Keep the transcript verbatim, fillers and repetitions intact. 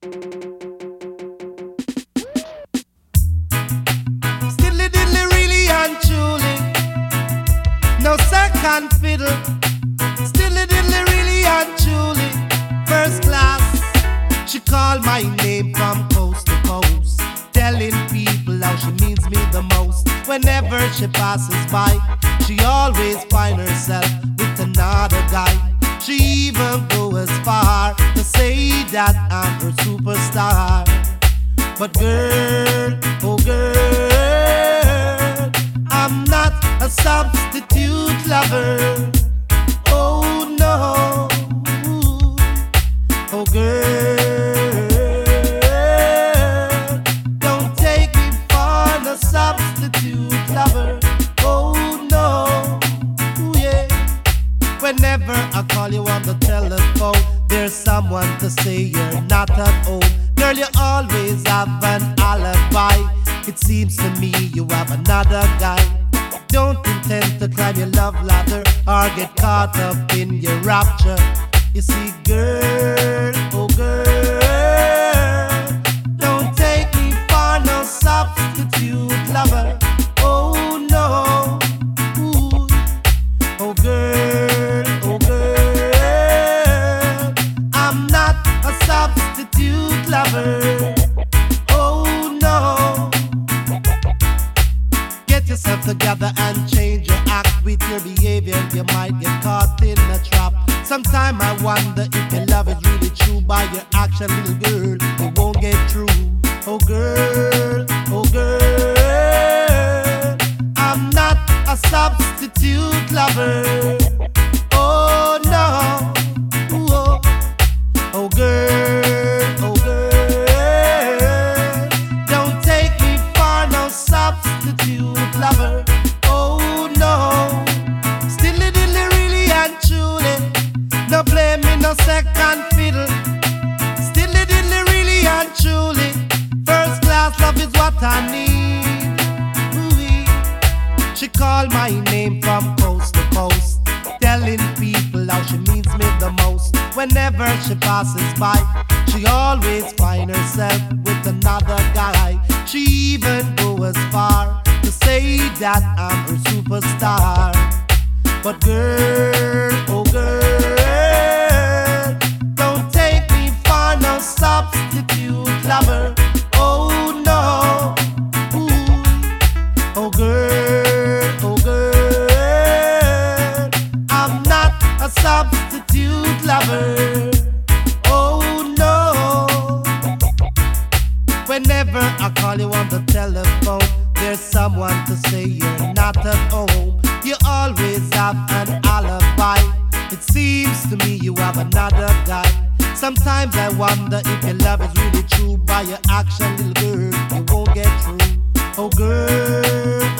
Still diddly, really and truly. No second fiddle. Still diddly, really and truly. First class. She called my name from coast to coast, telling people how she means me the most. Whenever she passes by, she always find herself with another guy. She even go as far to say that I'm her superstar. But girl, oh girl, I'm not a substitute lover. Oh no, oh girl, don't take me for no substitute lover. Oh no, yeah. Whenever I call you on the telephone, there's someone to say you're not at home. Girl, you always have an alibi. It seems to me you have another guy. Don't intend to climb your love ladder or get caught up in your rapture. You see, girl, oh girl, don't take me for no substitute lover. Oh no, ooh. Oh girl, oh girl, I'm not a substitute lover. Oh no. Get yourself together and change your act. With your behavior, you might get caught in a trap. Sometimes I wonder if your love is really true. By your action, little girl, it won't get through. Oh girl, oh girl, I'm not a substitute lover. Oh no, ooh, oh, oh girl, oh girl, don't take me for no substitute lover. Oh no, still diddly, really and truly. No play me no second fiddle. Still diddly, really and truly. First class love is what I need. Ooh-wee. She called my name from coast to coast, telling people how she means me the most. Whenever she passes by, she always find herself with another guy. She even go as far to say that I'm her superstar. But girl, oh girl, don't take me for no substitute lover. Oh no, ooh. Oh girl, oh girl, I'm not a substitute lover. Oh no. Whenever I call you on the telephone, there's someone to say you're not at home. You always have an alibi. It seems to me you have another guy. Sometimes I wonder if your love is really true. By your action, little girl, you won't get through. Oh girl,